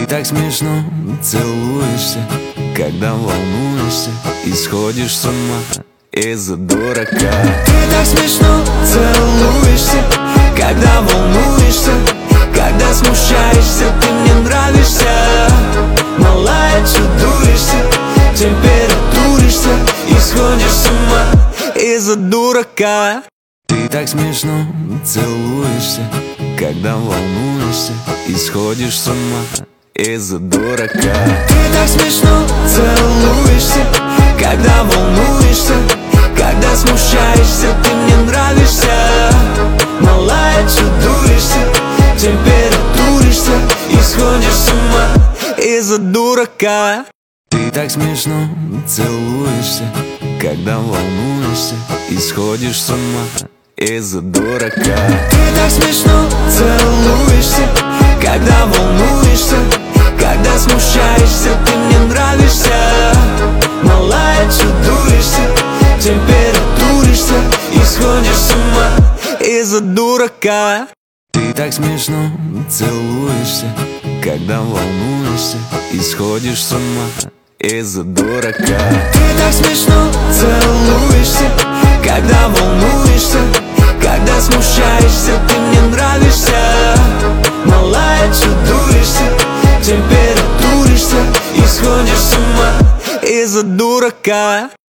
так смешно целуешься, когда волнуешься и сходишь с ума из-за дурака. Ты так смешно целуешься, когда волнуешься, когда смущаешься, ты мне нравишься. Малая, чудуешься, температуришься и сходишь с ума из-за дурака. Ты так смешно целуешься, когда волнуешься и сходишь с ума из-за дурака. Ты так смешно целуешься, когда волнуешься, когда смущаешься, ты мне нравишься. Малая, чудуешься, температуришься и сходишь с ума из-за дурака. Ты так смешно целуешься, когда волнуешься и сходишь с ума из-за дурака. Ты так смешно целуешься, когда волнуешься, когда смущаешься, ты мне нравишься. Малая, чудуешься, температуришься и сходишь с ума из-за дурака. Ты так смешно целуешься, когда волнуешься и сходишь с ума из-за дурака. Ты так смешно целуешься, когда волнуешься, когда смущаешься, ты мне нравишься. Малая, чудуешься, температуришься и сходишь с ума из-за дурака.